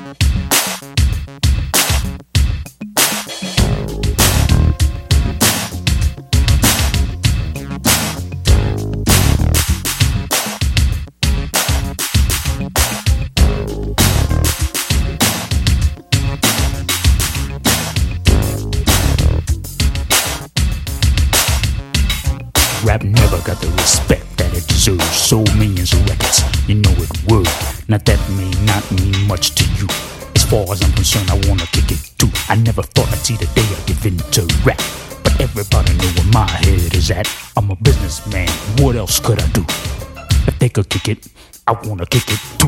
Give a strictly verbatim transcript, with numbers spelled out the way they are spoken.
Rap never got the respect that it deserves. Sold millions of records, you know it would. Now that may not mean much to you. As far as I'm concerned, I wanna kick it too. I never thought I'd see the day I give in to rap, but everybody know where my head is at. I'm a businessman, what else could I do? If they could kick it, I wanna kick it too.